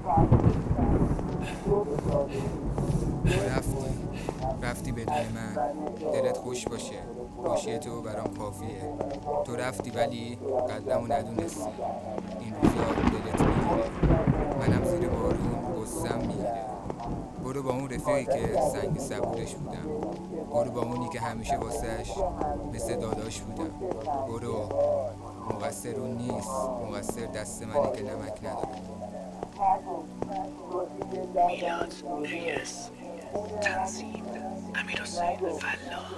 رفتی بدون من دلت خوش باشه، خوشی تو برام کافیه. تو رفتی ولی قدرمو ندونستی. این روزا دلت میگیره، منم زیر بارون غصم میگیره. برو با اون رفیقی که سنگ صبورش بودم، برو با اونی که همیشه واسش مثل داداش بودم. برو، مقصر اون نیست، مقصر دست منه که نمک نداره. میلاد ریس، تنظیم امیرحسین فلاح.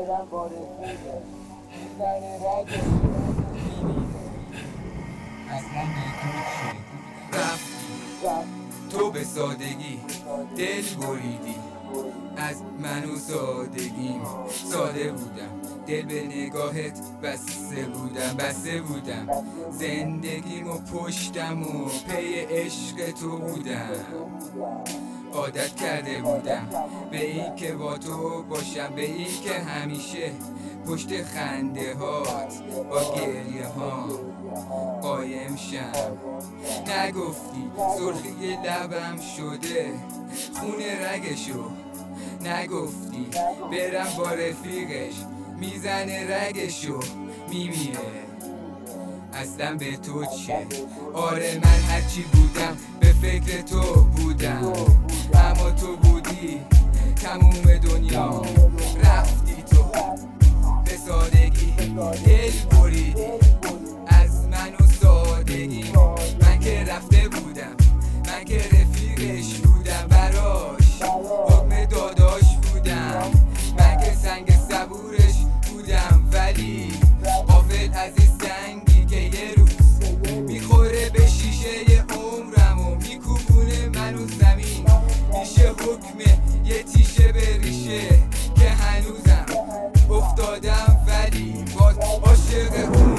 رفتی تو به سادگی دل بریدی از من و سادگیم. ساده بودم، دل به نگاهت بسته بودم زندگیمو پشتم و پی عشق تو بودم. عادت کرده بودم به این که با تو باشم، به این که همیشه پشت خنده هات با گریه ها قایم شم. نگفتی سرخی لبم شده خون رگشو، نگفتی برم با رفیقش میزنه رگشو میمیره. اصلا به تو چه؟ آره من هرچی بودم به فکر تو بودم، اما تو بودی تموم دنیا. رفتی تو به سادگی دل بریدی از من و سادگی. من که رفته بودم، من که رفیقش بودم، براش حکم داداش بودم، من که سنگ صبورش بودم. ولی غافل از این سنگی که یه روز میخوره به شیشه عمرم و میکوبونه منو زمین. میشه حکم یه تیشه به ریشه که هنوزم افتادم ولی باز عاشق اون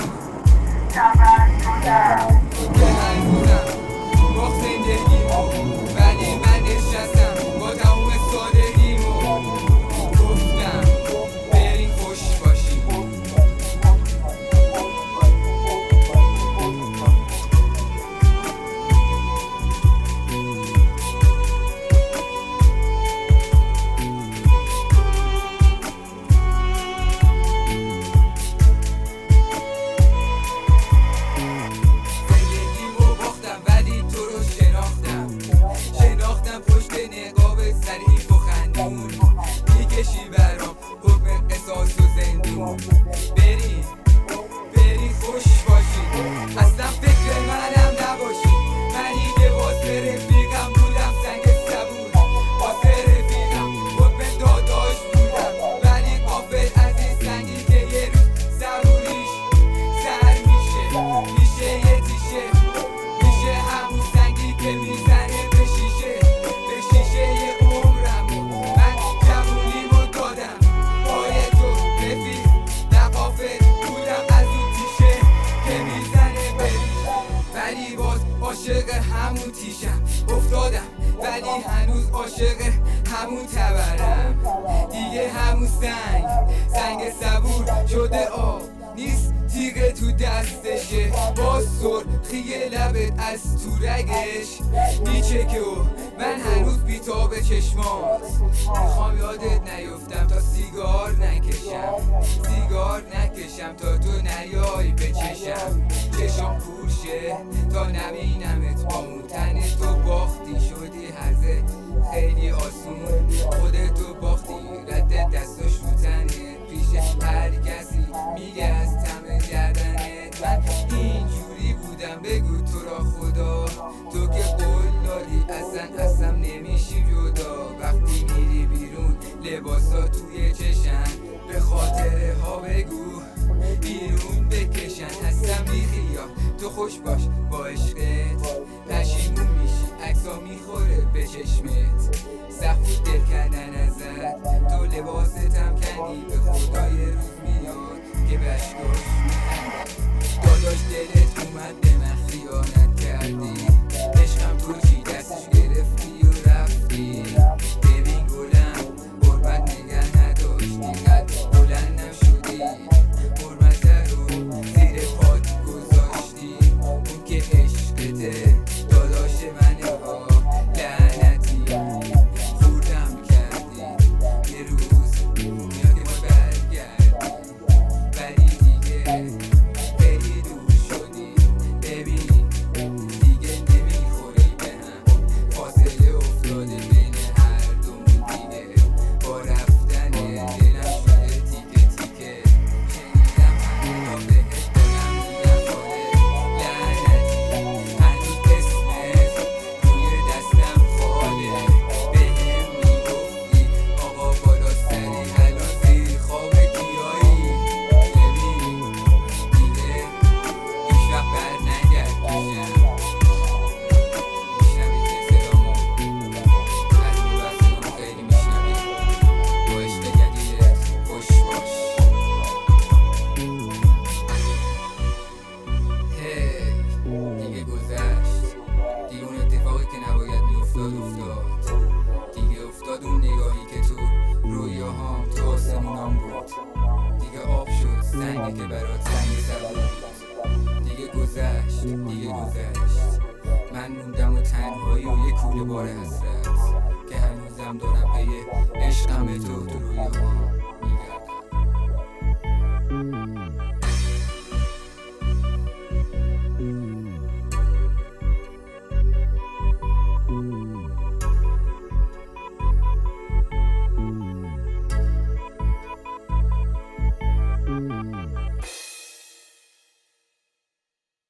که هنوزم با زندگیمو. ولی من نشستم با تموم سادگیمو گفتم برین خوش باشی. پشت نقاب ظریف و خندون میکشی برام حکم قصاص و زندون. برین خوش باشید، اصلا فکر منم نباشید. منی که واسه رفیقم بودم سنگ صبور، واسه رفیقم حکم داداش بودم، ولی غافل از این سنگی که یه روز صبوریش سر میشه یه تیشه. میشه همون سنگی که میزنه به شیشه یه عمرم. من جوونیمو دادم پای تو رفیق، نقافل بودم از اون تیشه که میزنه بریشه. ولی باز عاشق همون تیشم افتادم، ولی هنوز عاشق همون تبرم. دیگه همون سنگ صبور شده آب نیست، تیغه تو دستشه، با سرخی لبت از تو رگش میچکه و من هنوز بیتاب چشمات. میخوام یادت نیفتم تا سیگار نکشم تا تو نیای به چشم پوشه تا نبینمت با اون تن تو. باختی شدی هرزه خیلی آسون، خودتو باختی رد دستاش رو تنت پیش هر کسی میگه از تم گردنت. من اینجوری بودم بگو تو را خدا، تو که قول دادی اصلا نمیشیم جدا. وقتی میری بیرون لباسا توی چشم، به خاطره ها بگو بیرون بکشن. هستم بیخیا تو خوش باش با عشقت، پشیمون میشی عکسا میخوره به چشمت. سخت دل کردن ازت، تو لباستم کندی، به خدای روز میاد که بشکاش داداش دلت اومد به من خیانت کردی. عشقم تو چی دستش گرفتی و رفتی. ببین گلم حرمت نگه نداشتی، قد بلند نشدی، حرمت رو زیر پات گذاشتی. اون که عشق که برات زنگ زدم دیگه گذشت من موندم و تنهایی و یه کوله بار حسرت که هنوزم دارم پی عشقم به تو